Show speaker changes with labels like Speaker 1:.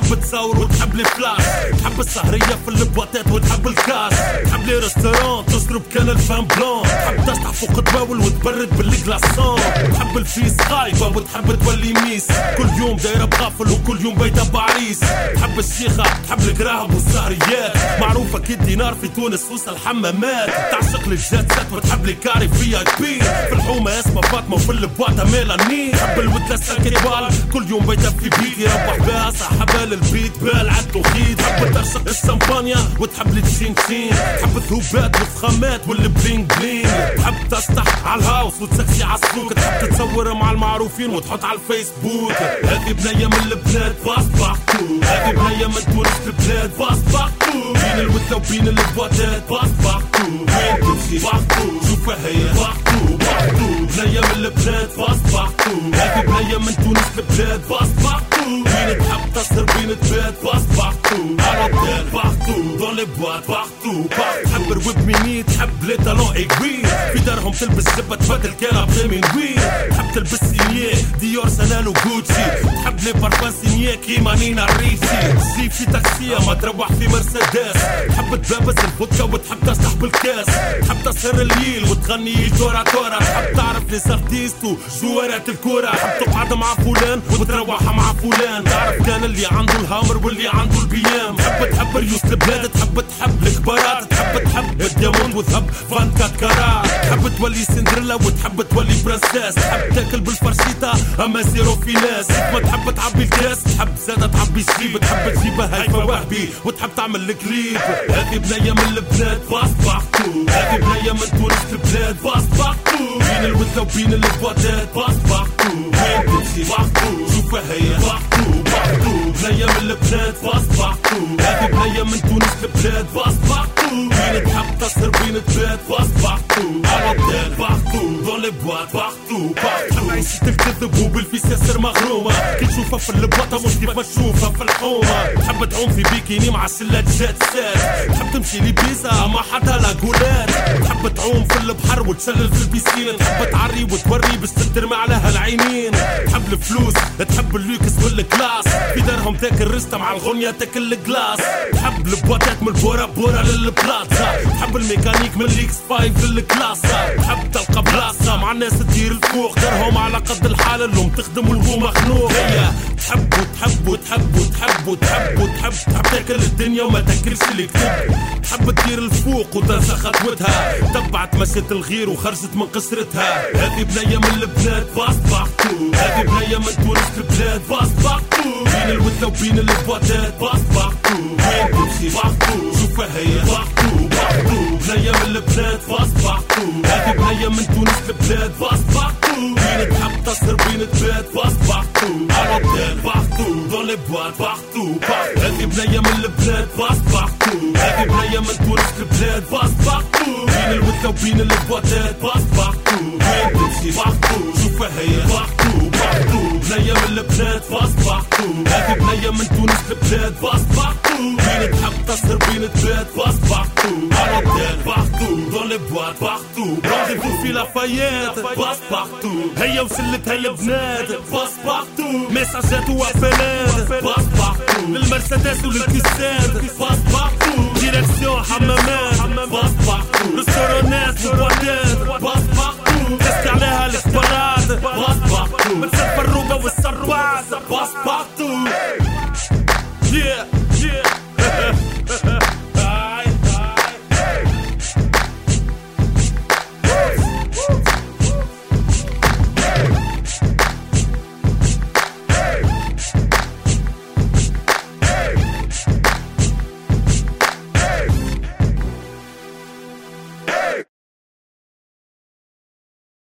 Speaker 1: تحب تصور وتحب لي فلاش، تحب السهرية في البواطات وتحب الكاش، تحب لي ريستوران تشرب كان الفان بلون، تحب تسطح فوق تباول وتبرد بالكلاسون، تحب الفيس خايبة وتحب تولي ميس، كل يوم دايرة بغافل وكل يوم بيتها بعريس، تحب الشيخة تحب الكراهب والسهريات، معروفة كالدينار في تونس وسط الحمامات، تعشق لي الجات سات وتحب لي كاري في اي بي، في الحومة اسمها فاطمة وفي البواطة ميلانين، تحب الود لساكيبال كل يوم بيتها في بيتي، يربح بها صاحبها للبيت بال عدو خيد، تحب ترشق الشمبانيا وتحب لي تشين تشين، تحب الثوبات والفخامات والبلينج بلينج، تحب تسطح على الهاوس وتسكسي على السوق، تحب تتصور مع المعروفين وتحط على الفيسبوك، هذه بنية من البلاد باس باختو، هذه بنية من تونس البلاد باس باختو، بين الوثلة وبين البواطات باس باختو، وين تمشي باختو شوفها هي باختو باختو، بنية من البلاد باس باختو، هذه بنية من تونس البلاد باس باختو، بين تحب تصر بين تبات باس باختو، على الدار باختو دون لي بواط باختو، تحب روب ميني تحب لي طالون ايكوي، في دارهم تلبس جبة تبدل كلام من وين، تحب تلبس سينيه ديور سانال وغوتشي، تحب لي بارفان سينيه كيما نينا ريتشي، تجي في تاكسية ما تروح في مرسيدس، تحب تبابس الفودكا وتحب تسطح بالكاس، تحب تسهر الليل وتغني تورا تورا، تحب تعرف لي سارتيست وجوارات الكورة، تحب تقعد مع فلان وتروح مع فلان، تعرف كان اللي عنده الهامر واللي عنده البيام، تحب ريوس البلاد، تحب الكبارات، تحب الدياموند وتحب فانكات كارات، تحب تولي سندريلا وتحب تولي برنسيس، تحب تاكل بالفرشيطة اما زيرو في ناس، ما تحب تعبي الكاس، تحب زادة تعبي الشيب، تحب تجيبها هيفا وهبي وتحب تعمل الكليب، هذه بنية من البلاد باس باختو، هذه بنية من تونس البلاد باس باختو، بين الوثلة وبين البواطات باس باختو، وين تمشي باختو شوفها هي باختو باختو، بنية من البلاد باس باختو، هذه بنية من تونس البلاد باس باختو، بين تحب تصهر بين تبات باس باختو، على الدار باختو دون لي بواط باختو باختو، عيشة الكذب وبالفيس ياسر مغرومة، كي تشوفها في البواطة مش كيف تشوفها في الحومة، تحب تعوم في بيكيني مع شلات جات سات، تحب تمشي لبيزا مع حدا لاكولات، تحب تعوم في البحر وتشلل في البيسين، تحب تعري وتوري بس ترمي عليها العينين، تحب الفلوس تحب اللوكس والكلاس، في دارهم تاكل رشطة مع الغنية تاكل الجلاس، تحب البواطات من البورا بورا للبلاطة، تحب الميكانيك من الاكس 5 للكلاسة، تحب تلقى بلاصة مع الناس تدير الفوق، دارهم على قد الحالة اللي تخدم والهو مخنوق، هي تحب وتحب وتحب وتحب وتحب وتحب، تحب تاكل الدنيا وما تاكلش اللي كتب، تحب تدير الفوق وتنسى خطوتها، تبعت مشيت الغير وخرجت من قصرتها، هذه بنية من البلاد باس باختو، هذه بنية من تونس البلاد باس باختو، بين الوثلة وبين البواطات باس باختو، وين تمشي باختو شوفها هي باختو باختو، بنية من البلاد باس باختو، هذه بنية من تونس البلاد باس باختو، بين تحب تصهر بين تبات باس باختو، على الدار باختو دون لي بواط باختو باختو، هذه بنية من البلاد باس باختو، هذه بنية من تونس البلاد باس باختو، بين الوثلة وبين البواطات باس باختو، وين تمشي باختو شوفها هي باختو باختو، بنية من البلاد باس باختو، هذه بنية من تونس البلاد باس باختو، بين تحب تصهر بين تبات باس باختو، على الدار باختو دون لي بواط باختو، رونديفو في لافايات باس باختو، هي وسلتها البنات باس باختو، ميساجات وابلات باس باختو، للمرسيدس وللكيسات باس باختو، ديريكسيون حمامات باس باختو، ريستورانات وبواطات باس باختو، تسكي عليها الكبارات باس باختو، بنسى الفروقة والسربات باس باختو. Yeah